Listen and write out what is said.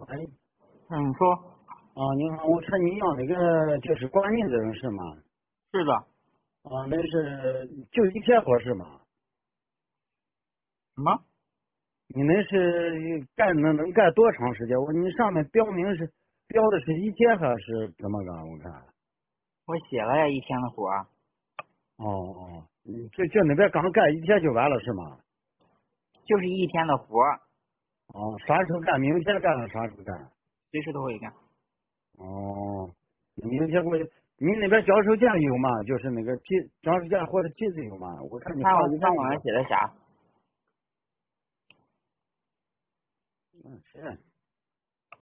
哎， 嗯，说你好，我看你要那个就是管理这种事嘛， 是的。 那是就一天合适吗？ 什么？ 你那是能干多长时间？你上面标的是一天还是怎么个？我看。 我写了呀，一天的活儿。 就那边刚干一天就完了是吗？ 就是一天的活儿， 啥时候干？明天干了啥时候干？ 随时都会干。 哦，明天你那边脚手架有吗？就是那个脚手架或者机子有吗？我看你看发一个看网上写的啥？ 是